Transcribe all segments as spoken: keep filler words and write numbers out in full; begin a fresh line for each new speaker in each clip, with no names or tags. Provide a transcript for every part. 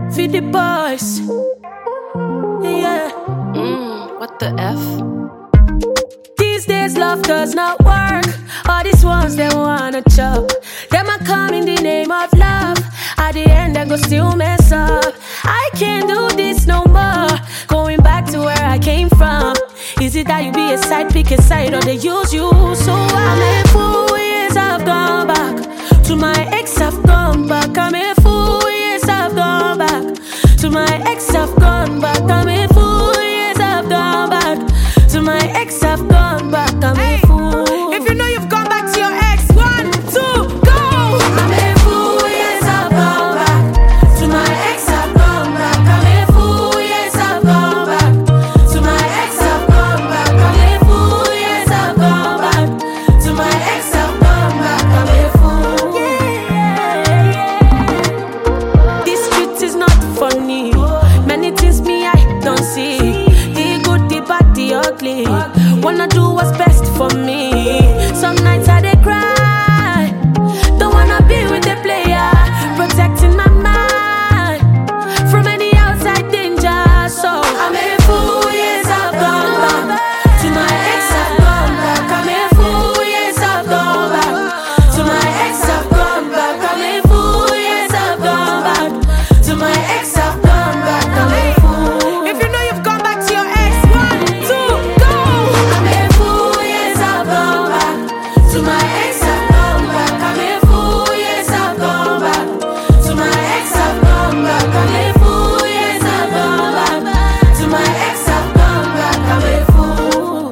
Feed the boys. Yeah.
Mm, what the F?
These days love does not work. All these ones they wanna chop. Them are come in the name of love. At the end I go still mess up. I can't do this no more. Going back to where I came from. Is it that you be a side pick a side or they use you? So I'm a fool, yes I've gone back. To my ex I've gone back. I'm a fool, yes I've gone back. To my ex I've gone back. I'm a fool, yes I've gone back. To my ex I've gone back. I'm a fool.
If you know you've gone back to your ex, one, two, go!
I'm a fool, yes I've gone back. To my ex I've gone back. I'm a fool, yes I've gone back. To my ex I've gone back. I'm a fool, yes I've gone back. To my ex I've gone back. I'm a fool. Yeah, yeah. This shit is not funny. Many things me I don't see. The good, the bad, the ugly. Wanna do what's best for me. Some nights I dey cry. Don't wanna be with the player. Protecting my mind from any outside danger. So I'm a fool, yes I've gone back. To my ex I've gone back. I'm a fool, yes I've gone back. To my ex I've gone back. I'm a fool, yes I've gone back. To my ex I've gone back. I'm a fool.
If you know you've gone back to your ex, one, two, go!
I'm a fool, yes I've gone back. To my ex I've gone back. I'm a fool, yes I've gone back. To my ex I've gone back. I'm a fool, yes I've gone back. To my ex I've gone back. I'm a fool.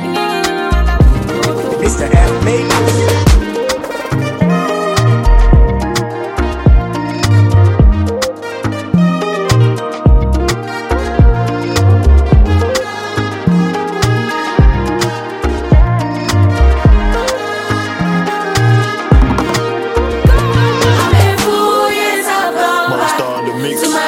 Mister F made
I'm a fool, yes I've gone back.
Monster on the mix.
To my